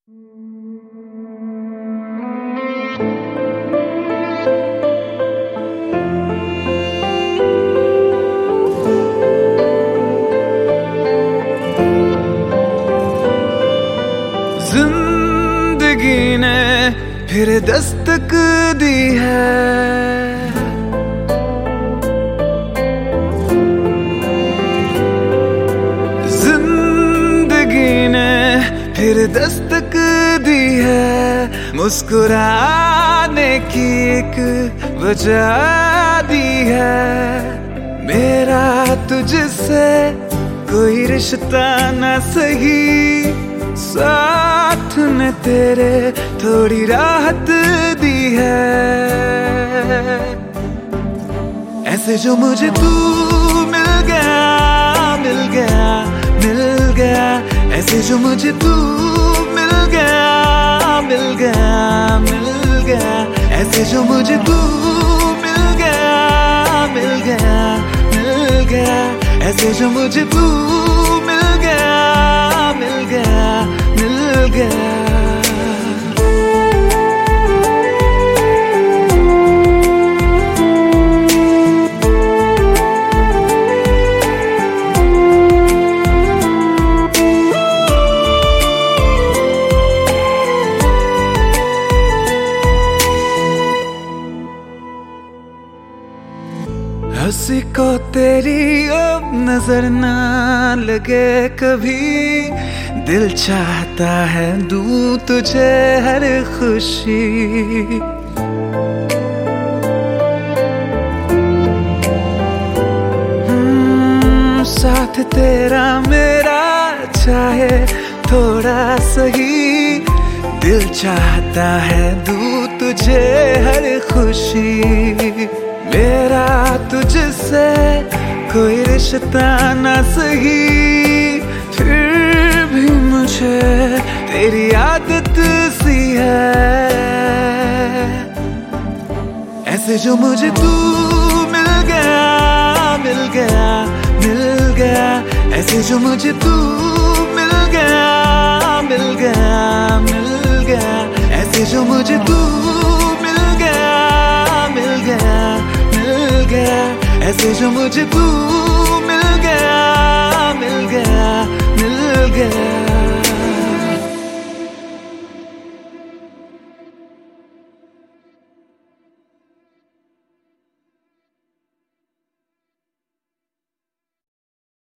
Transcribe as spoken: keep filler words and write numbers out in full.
जिंदगी ने फिर दस्तक दी है, जिंदगी ने फिर दस्तक दी है, मुस्कुराने की एक वजह दी है। मेरा तुझसे कोई रिश्ता न सही, साथ ने तेरे थोड़ी राहत दी है। ऐसे जो मुझे तू मिल गया मिल गया मिल गया, ऐसे जो मुझे तू मिल गया मिल गया मिल गया, ऐसे जो मुझे तू मिल गया मिल गया मिल गया, ऐसे जो मुझे तू मिल गया मिल गया मिल गया। हंसी को तेरी अब नजर ना लगे कभी, दिल चाहता है दूं तुझे हर खुशी। हम्म, साथ तेरा मेरा चाहे थोड़ा सही, दिल चाहता है दूं तुझे हर खुशी। मेरा तुझसे कोई रिश्ता न सही, फिर भी मुझे तेरी आदत सी है। ऐसे जो मुझे तू मिल गया मिल गया मिल गया, ऐसे जो मुझे तू मिल गया मिल गया मिल गया, ऐसे जो मुझे तू मिल गया मिल गया मिल गया, ऐसे जो मुझे तू